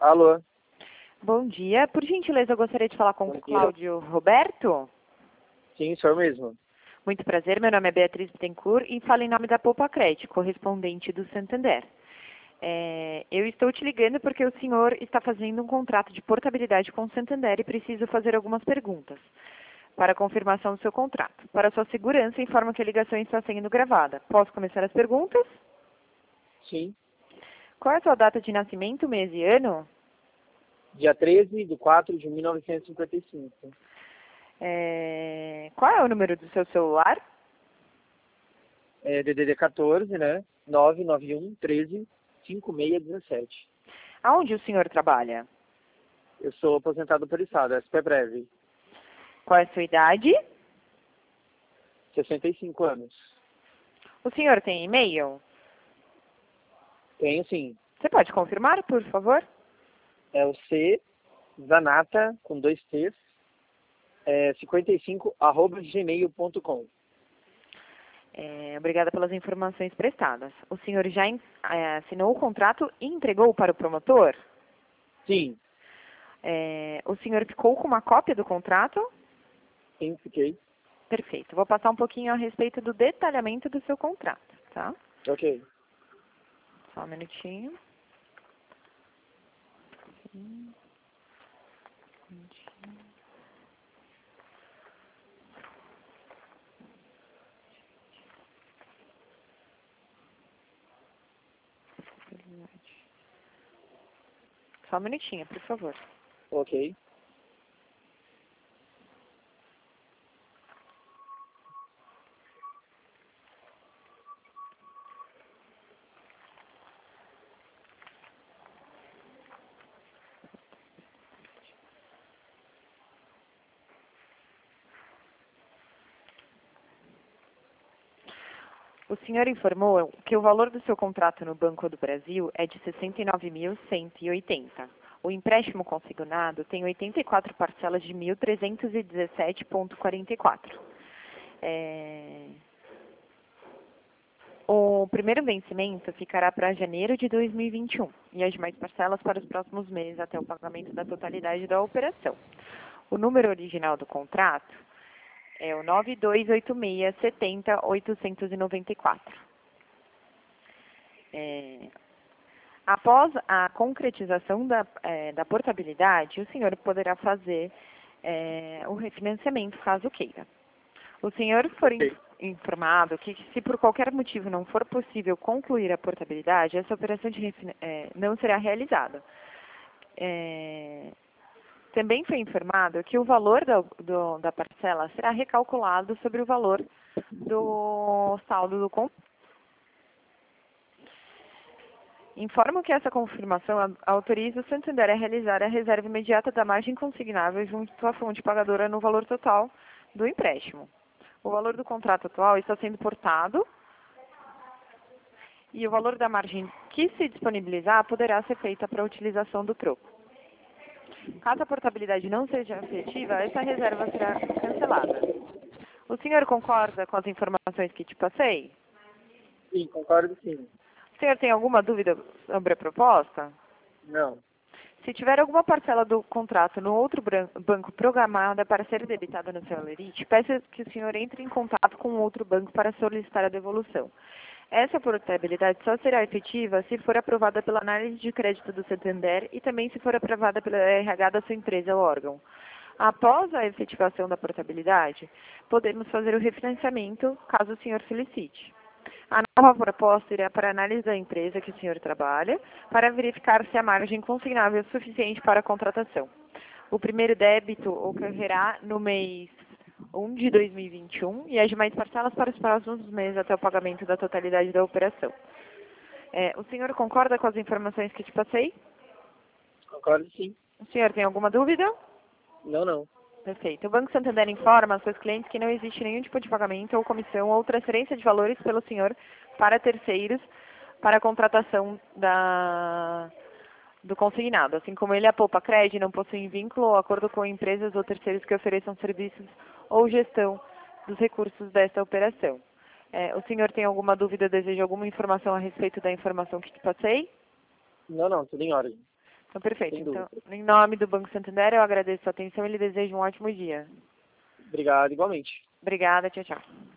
Alô? Bom dia. Por gentileza, eu gostaria de falar com Bom o dia. Cláudio Roberto. Sim, o senhor mesmo. Muito prazer, meu nome é Beatriz Bittencourt e falo em nome da Poupa Crédito, correspondente do Santander. Eu estou te ligando porque o senhor está fazendo um contrato de portabilidade com o Santander e preciso fazer algumas perguntas para a confirmação do seu contrato. Para sua segurança, informo que a ligação está sendo gravada. Posso começar as perguntas? Sim. Qual é a sua data de nascimento, mês e ano? Dia 13/4/1955. Qual é o número do seu celular? DDD 14, né? 991 13 5617. Aonde o senhor trabalha? Eu sou aposentado por Estado, SP Breve. Qual é a sua idade? 65 anos. O senhor tem e-mail? Tenho sim. Você pode confirmar, por favor? É o C, Zanata, com 2 T's, 55@gmail.com. Obrigada pelas informações prestadas. O senhor já assinou o contrato e entregou para o promotor? Sim. O senhor ficou com uma cópia do contrato? Sim, fiquei. Perfeito. Vou passar um pouquinho a respeito do detalhamento do seu contrato, tá? Ok. Só um minutinho. Só um minutinho, por favor. Ok. O senhor informou que o valor do seu contrato no Banco do Brasil é de 69.180. O empréstimo consignado tem 84 parcelas de 1.317,44. O primeiro vencimento ficará para janeiro de 2021 e as demais parcelas para os próximos meses até o pagamento da totalidade da operação. O número original do contrato é o 9286700894. Após a concretização da portabilidade, o senhor poderá fazer o refinanciamento, caso queira. O senhor for informado que, se por qualquer motivo não for possível concluir a portabilidade, essa operação não será realizada. Também foi informado que o valor da parcela será recalculado sobre o valor do saldo do contrato. Informo que essa confirmação autoriza o Santander a realizar a reserva imediata da margem consignável junto à fonte pagadora no valor total do empréstimo. O valor do contrato atual está sendo portado e o valor da margem que se disponibilizar poderá ser feita para a utilização do troco. Caso a portabilidade não seja efetiva, essa reserva será cancelada. O senhor concorda com as informações que te passei? Sim, concordo sim. O senhor tem alguma dúvida sobre a proposta? Não. Se tiver alguma parcela do contrato no outro banco programada para ser debitada no seu Lerite, peço que o senhor entre em contato com outro banco para solicitar a devolução. Essa portabilidade só será efetiva se for aprovada pela análise de crédito do Santander e também se for aprovada pela RH da sua empresa ou órgão. Após a efetivação da portabilidade, podemos fazer o refinanciamento, caso o senhor solicite. A nova proposta irá para a análise da empresa que o senhor trabalha, para verificar se a margem consignável é suficiente para a contratação. O primeiro débito ocorrerá no mês 1 de 2021 e as demais parcelas para os próximos meses até o pagamento da totalidade da operação. O senhor concorda com as informações que te passei? Concordo sim. O senhor tem alguma dúvida? Não. Perfeito. O Banco Santander informa aos seus clientes que não existe nenhum tipo de pagamento ou comissão ou transferência de valores pelo senhor para terceiros para a contratação do consignado. Assim como ele, a Poupa Crédito não possui vínculo ou acordo com empresas ou terceiros que ofereçam serviços ou gestão dos recursos desta operação. O senhor tem alguma dúvida, deseja alguma informação a respeito da informação que te passei? Não, tudo em ordem. Então, perfeito. Sem Então, dúvida. em nome do Banco Santander, eu agradeço a atenção e lhe desejo um ótimo dia. Obrigado, igualmente. Obrigada, tchau, tchau.